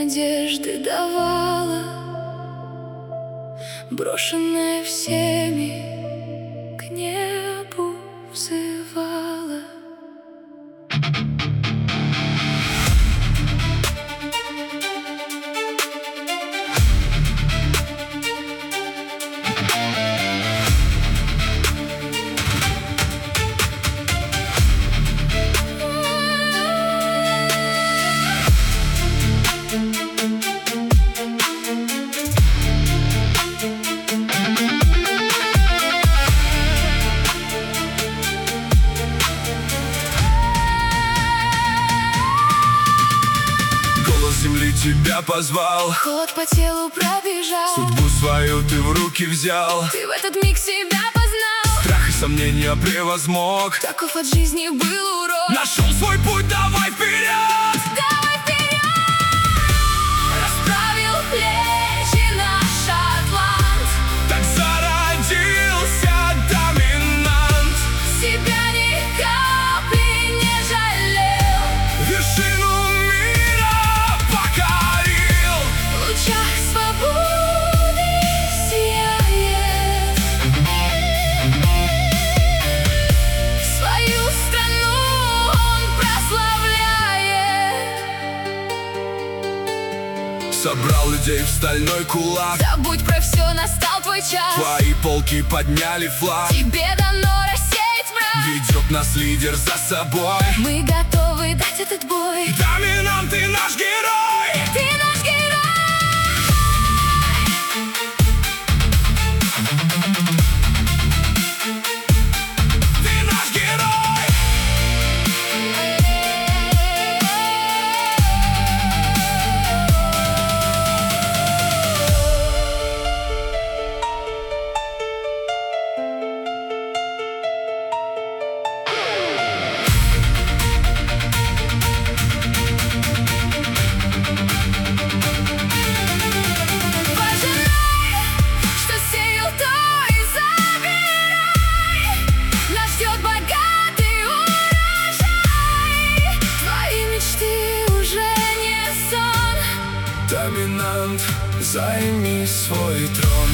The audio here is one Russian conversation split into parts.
надежды давала, брошенная всеми к небу взывала. Земли тебя позвал, Холод по телу пробежал, судьбу свою ты в руки взял. ты в этот миг себя познал, Страх и сомнения превозмог, таков от жизни был урок. нашел свой путь, давай вперед! Давай вперед! Расправил плечи наш атлант, Так зародился доминант. себя ни капли не жалел, Вершину мира покорил. в лучах свободы сияет, свою страну он прославляет. Собрал людей в стальной кулак, Забудь про все, настал твой час, твои полки подняли флаг. тебе дано рассеять мрак. Ведет нас лидер за собой. Мы готовы дать этот бой. Доминант, ты наш герой. Ты наш герой. Ты наш герой. Пожинай, что сеял, то и забирай. Нас ждет богатый урожай. Твои мечты уже не сон. Доминант, займи свой трон.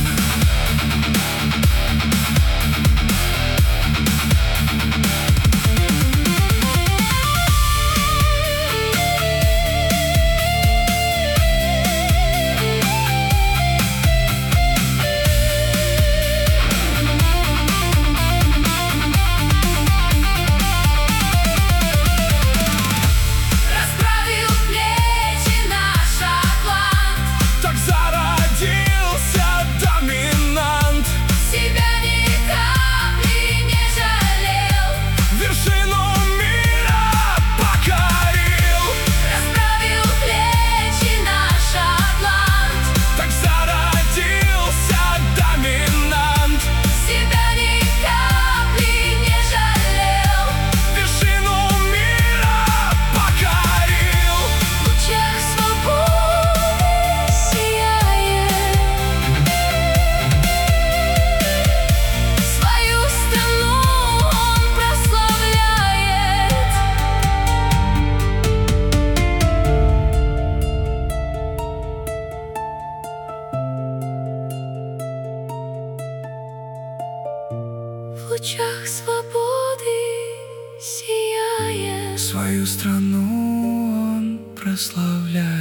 Расправил плечи наш атлант, Так зародился доминант. себя ни капли не жалел, Вершину мира покорил. расправил плечи наш атлант, Так зародился доминант. себя ни капли не жалел, Вершину мира покорил. в лучах свободы сияет, свою страну он прославляет. В лучах свободы сияет. Свою страну он прославляет.